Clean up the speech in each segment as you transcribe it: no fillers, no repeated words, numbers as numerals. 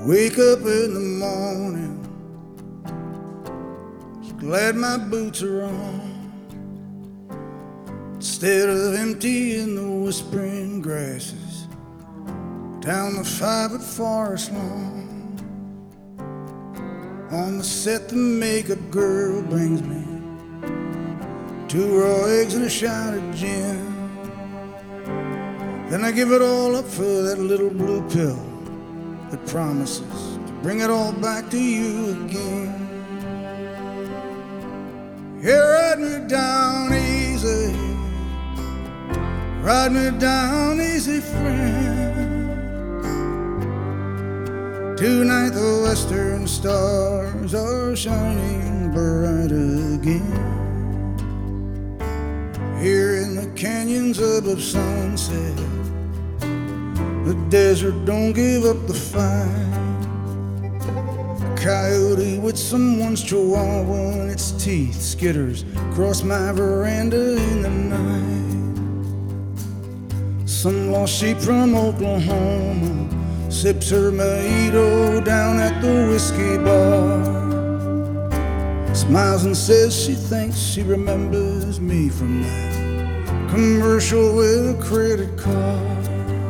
Wake up in the morning, just glad my boots are on. Instead of emptying the whispering grasses down the 5-foot forest lawn. On the set, the makeup girl brings me 2 raw eggs and a shot of gin. Then I give it all up for that little blue pill that promises to bring it all back to you again. Yeah, ride me down easy, ride me down easy, friend. Tonight the western stars are shining bright again. Here in the canyons above sunset, the desert don't give up the fight. A coyote with someone's chihuahua and its teeth skitters across my veranda in the night. Some lost sheep from Oklahoma sips her mojito down at the whiskey bar, smiles and says she thinks she remembers me from that commercial with a credit card.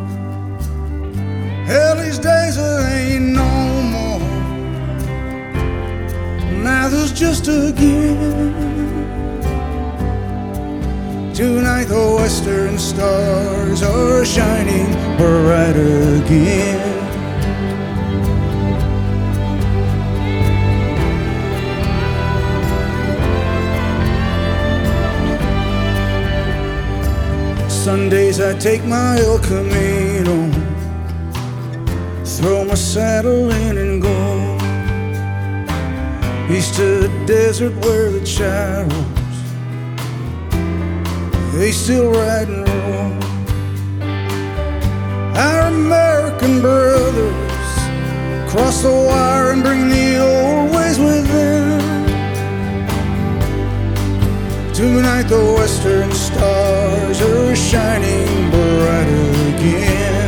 Hell, these days there ain't no more, now there's just a game. Tonight the western stars are shining bright again. Sundays I take my El Camino, throw my saddle in and go east to the desert where the charros, they still ride and roll. Our American brothers cross the wire and bring the old ways with them. Tonight the western stars are shining bright again.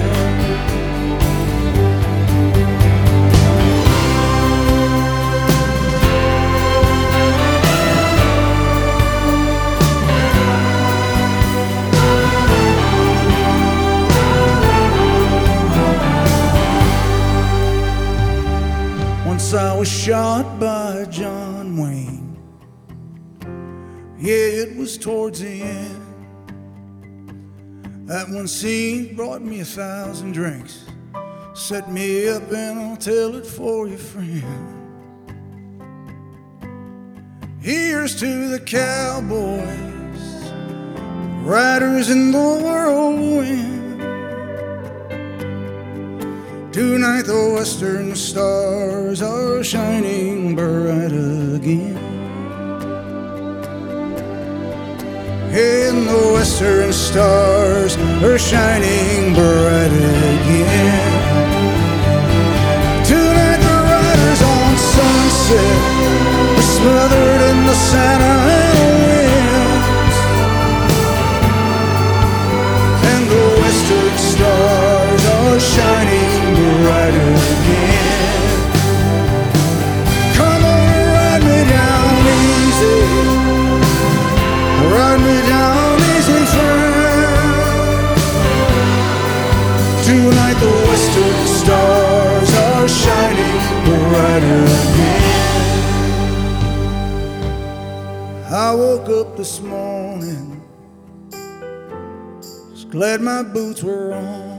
Once I was shot by John Wayne. Yeah, it was towards the end. That one scene brought me 1,000 drinks. Set me up and I'll tell it for you, friend. Here's to the cowboys, riders in the whirlwind. Tonight the western stars are shining bright again. And the western stars are shining bright again. Tonight the riders on Sunset are smothered in the Santa Ana winds. And the western stars are shining bright again. Come on, ride me down easy, ride me down easy, friend. Tonight the western stars are shining bright again. I woke up this morning, just glad my boots were on.